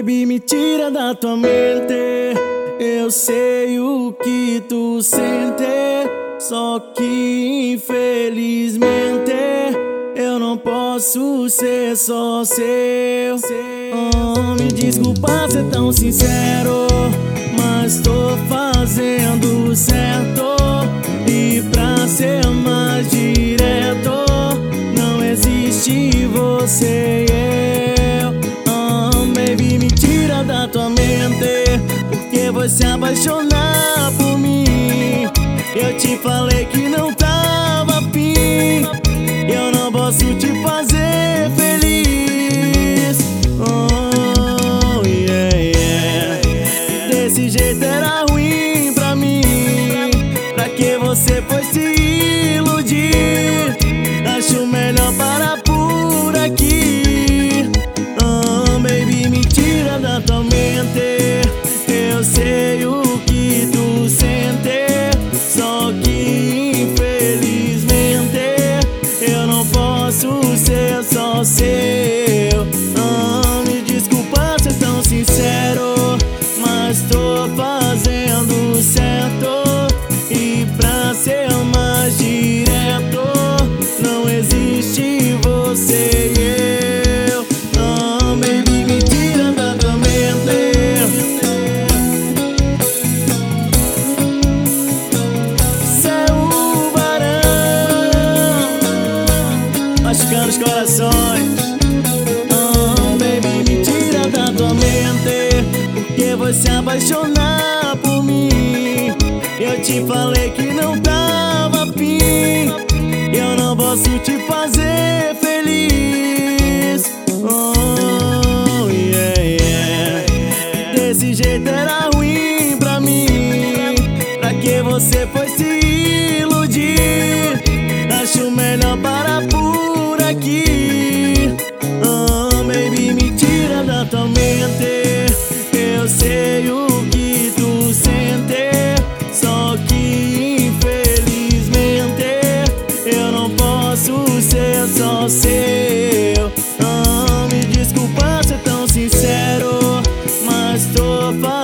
baby, me tira da tua mente. Eu sei o que tu sente, só que infelizmente eu não posso ser só seu. Me desculpa ser tão sincero, mas tô fazendo certo. E pra ser mais direto, não existe você e eu. Baby, me tira da tua mente, porque vou se apaixonar por mim. Eu te falei que não tava afim, eu não posso te fazer feliz. Oh, yeah, yeah. Desse jeito era ruim pra mim. Pra que você foi se iludir? Acho melhor parar por aqui. Baby, me tira da tua mente. Eu sei o que tu sente, só que infelizmente eu não posso ser só seu. Me desculpa ser tão sincero, mas tô fazendo certo. E pra ser mais direto, não existe você e eu. Baby, me tira da tua mente. Seu varão, machucando os corações. Baby, me tira da tua mente, porque vou se apaixonar por mim. Eu te falei que não tava afim, eu não posso te fazer feliz. Oh, yeah, yeah. Desse jeito era ruim pra mim. Pra que você foi se iludir? Acho melhor parar por aqui. Baby, me tira da tua mente. Eu sei o que tu sente, só que infelizmente eu não posso ser só seu. Me desculpa ser tão sincero, mas tô fazendo